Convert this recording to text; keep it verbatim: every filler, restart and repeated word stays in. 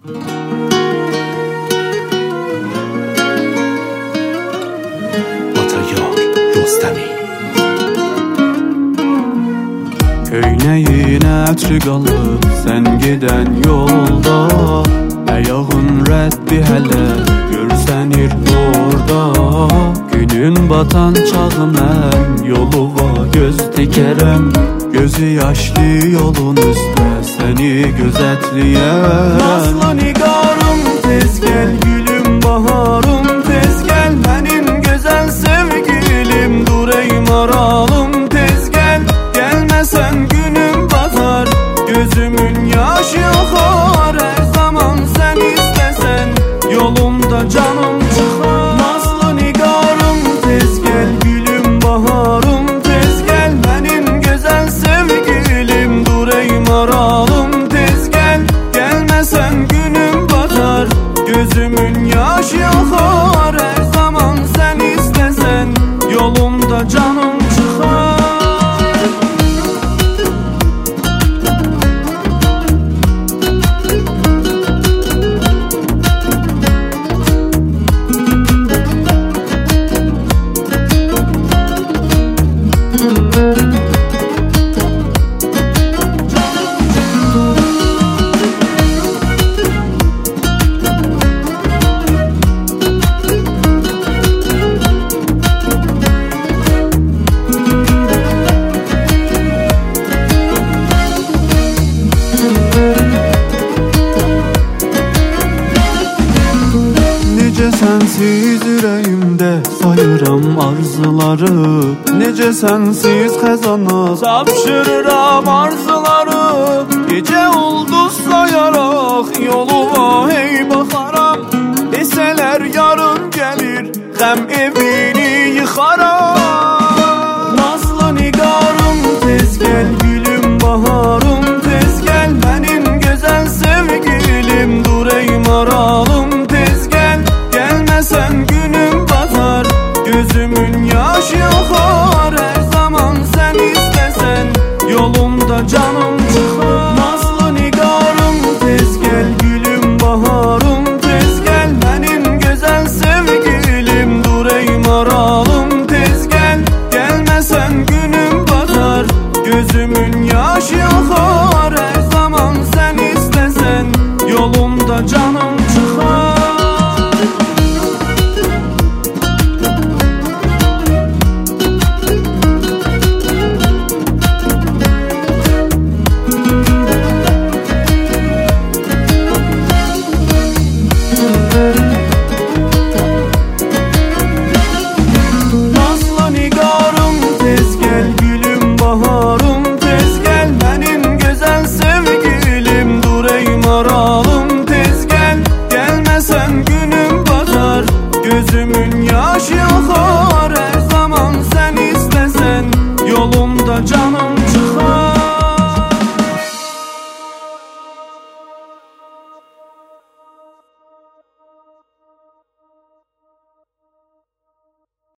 Atayar Rostemi. Köynəyin ətri qalıb sən gedən yolda, ayağın rəddi hələ görsənir orada. Günün batan çağı mən yoluma göz dikərəm, gözü yaşlı yolun üstə səni gözətləyəm. Nazlı nigarım tez gəl, gülüm baharım tez gəl, mənim gözəl sevgilim, dur ey maralım tez gəl. Gəlməsən günüm batar, gözümün yaşı axar, hər zaman sən istəsən yolumda canım çıxar. Nazlı nigarım tez gəl, gülüm baharım tez gəl, mənim gözəl sevgilim, dur ey maralım tez gəl. Gəlməsən günüm batar, gözümün yaşı axar, hər zaman sən istəsən yolumda canım çıxar. Necə sənsiz ürəyimdə sayıram arzuları, necə sənsiz xəzana tapşırıram arzuları.